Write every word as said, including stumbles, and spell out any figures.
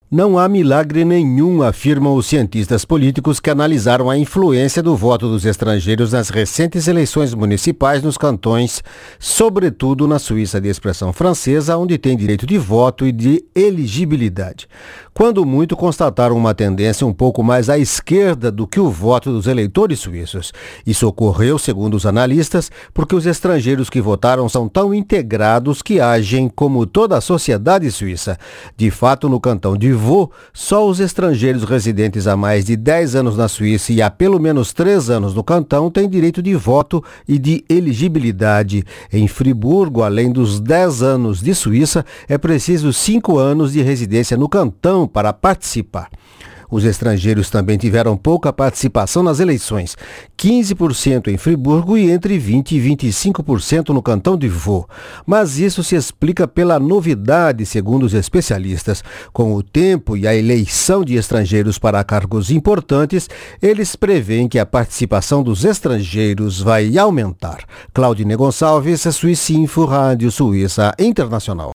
Não há milagre nenhum, afirmam os cientistas políticos que analisaram a influência do voto dos estrangeiros nas recentes eleições municipais nos cantões, sobretudo na Suíça de expressão francesa, onde tem direito de voto e de elegibilidade. Quando muito, constataram uma tendência um pouco mais à esquerda do que o voto dos eleitores suíços. Isso ocorreu, segundo os analistas, porque os estrangeiros que votaram são tão integrados que agem como toda a sociedade suíça. De fato, no cantão de Vaud, só os estrangeiros residentes há mais de dez anos na Suíça e há pelo menos três anos no cantão têm direito de voto e de elegibilidade. Em Friburgo, além dos dez anos de Suíça, é preciso cinco anos de residência no cantão para participar. Os estrangeiros também tiveram pouca participação nas eleições, quinze por cento em Friburgo e entre vinte por cento e vinte e cinco por cento no cantão de Vaud. Mas isso se explica pela novidade, segundo os especialistas. Com o tempo e a eleição de estrangeiros para cargos importantes, eles preveem que a participação dos estrangeiros vai aumentar. Claudine Gonçalves, Suíça Info, Rádio Suíça Internacional.